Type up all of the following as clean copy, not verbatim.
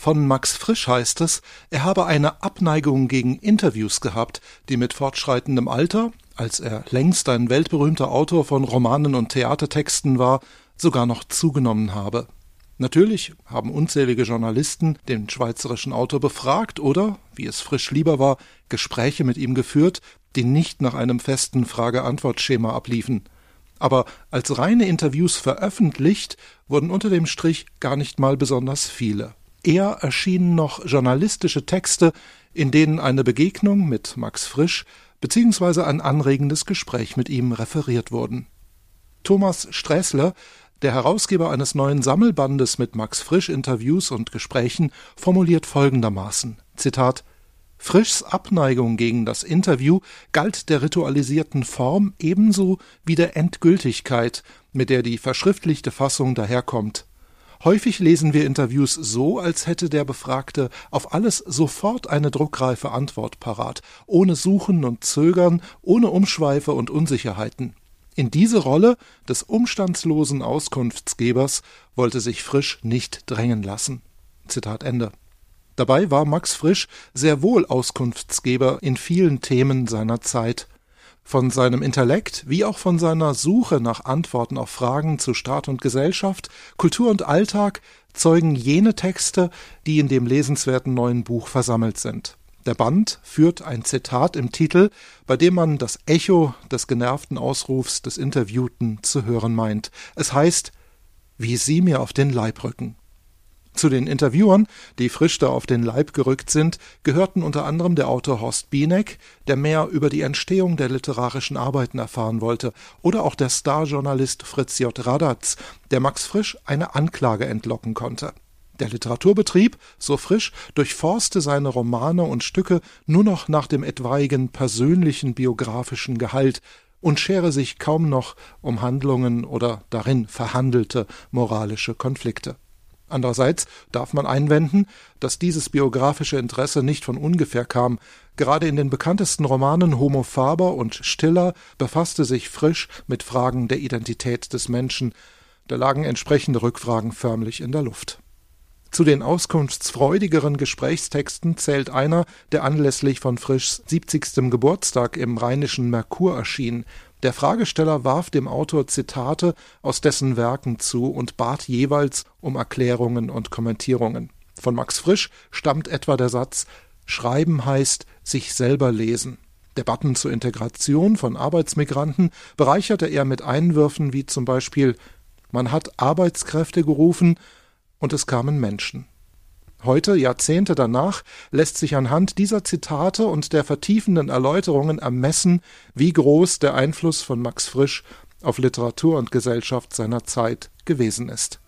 Von Max Frisch heißt es, er habe eine Abneigung gegen Interviews gehabt, die mit fortschreitendem Alter, als er längst ein weltberühmter Autor von Romanen und Theatertexten war, sogar noch zugenommen habe. Natürlich haben unzählige Journalisten den schweizerischen Autor befragt oder, wie es Frisch lieber war, Gespräche mit ihm geführt, die nicht nach einem festen Frage-Antwort-Schema abliefen. Aber als reine Interviews veröffentlicht, wurden unter dem Strich gar nicht mal besonders viele. Eher erschienen noch journalistische Texte, in denen eine Begegnung mit Max Frisch bzw. ein anregendes Gespräch mit ihm referiert wurden. Thomas Sträßler, der Herausgeber eines neuen Sammelbandes mit Max Frisch Interviews und Gesprächen, formuliert folgendermaßen, Zitat: Frischs Abneigung gegen das Interview galt der ritualisierten Form ebenso wie der Endgültigkeit, mit der die verschriftlichte Fassung daherkommt. Häufig lesen wir Interviews so, als hätte der Befragte auf alles sofort eine druckreife Antwort parat, ohne Suchen und Zögern, ohne Umschweife und Unsicherheiten. In diese Rolle des umstandslosen Auskunftsgebers wollte sich Frisch nicht drängen lassen. Zitat Ende. Dabei war Max Frisch sehr wohl Auskunftsgeber in vielen Themen seiner Zeit. Von seinem Intellekt wie auch von seiner Suche nach Antworten auf Fragen zu Staat und Gesellschaft, Kultur und Alltag zeugen jene Texte, die in dem lesenswerten neuen Buch versammelt sind. Der Band führt ein Zitat im Titel, bei dem man das Echo des genervten Ausrufs des Interviewten zu hören meint. Es heißt, wie Sie mir auf den Leib rücken. Zu den Interviewern, die Frisch da auf den Leib gerückt sind, gehörten unter anderem der Autor Horst Bieneck, der mehr über die Entstehung der literarischen Arbeiten erfahren wollte, oder auch der Starjournalist Fritz J. Radatz, der Max Frisch eine Anklage entlocken konnte. Der Literaturbetrieb, so Frisch, durchforste seine Romane und Stücke nur noch nach dem etwaigen persönlichen biografischen Gehalt und schere sich kaum noch um Handlungen oder darin verhandelte moralische Konflikte. Andererseits darf man einwenden, dass dieses biografische Interesse nicht von ungefähr kam. Gerade in den bekanntesten Romanen Homo Faber und Stiller befasste sich Frisch mit Fragen der Identität des Menschen. Da lagen entsprechende Rückfragen förmlich in der Luft. Zu den auskunftsfreudigeren Gesprächstexten zählt einer, der anlässlich von Frischs 70. Geburtstag im Rheinischen Merkur erschien. Der Fragesteller warf dem Autor Zitate aus dessen Werken zu und bat jeweils um Erklärungen und Kommentierungen. Von Max Frisch stammt etwa der Satz: Schreiben heißt sich selber lesen. Debatten zur Integration von Arbeitsmigranten bereicherte er mit Einwürfen wie zum Beispiel: Man hat Arbeitskräfte gerufen und es kamen Menschen. Heute, Jahrzehnte danach, lässt sich anhand dieser Zitate und der vertiefenden Erläuterungen ermessen, wie groß der Einfluss von Max Frisch auf Literatur und Gesellschaft seiner Zeit gewesen ist.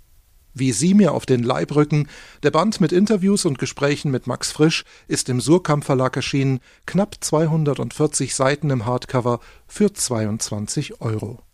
Wie Sie mir auf den Leib rücken, der Band mit Interviews und Gesprächen mit Max Frisch, ist im Surkamp Verlag erschienen, knapp 240 Seiten im Hardcover für 22 €.